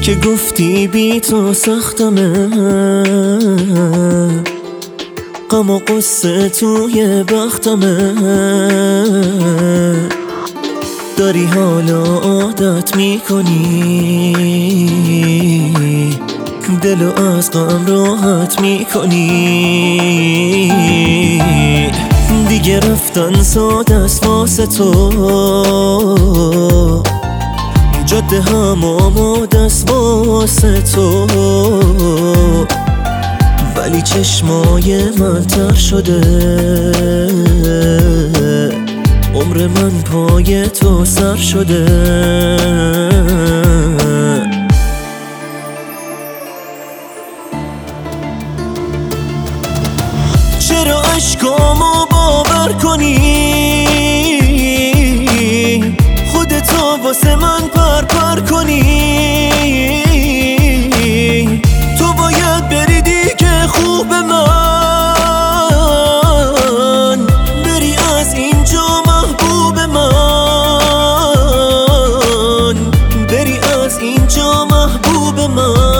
که گفتی بی تو سختمه، غم و قصه توی بختمه. داری حالا عادت میکنی، دلو از غم راحت میکنی. دیگه رفتن ساده است واسه تو، جاده هم آماده است واسه تو. ولی چشمای من تر شده، عمر من پای تو سر شده. چرا عشقامو باور کنی، خودتو واسه من پر کنی. تو باید بری دیگه خوب من، بری از اینجا محبوب من، بری از اینجا محبوب من.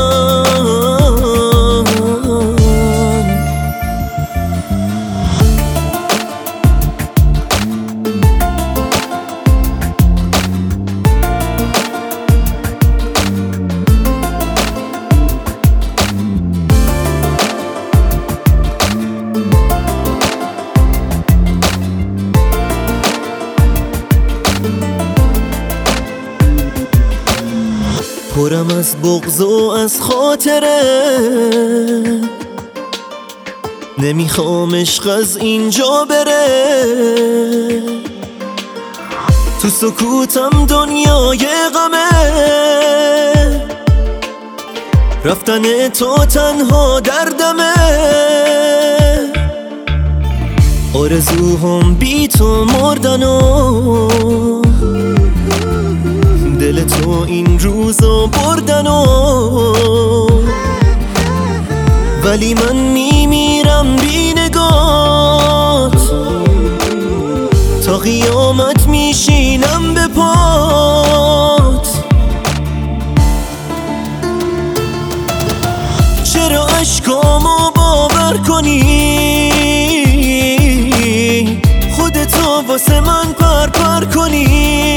پرم از بغض و از خاطره، نمیخوام عشق از اینجا بره. تو سکوتم دنیای غمه، رفتن تو تنها دردمه. آرزوهم بی تو مردنو، دل تو این روزا بردنو. ولی من میمیرم بی نگات، تا قیامت میشینم به پات. چرا عشقامو باور کنی، خودتو واسه من پر کنی.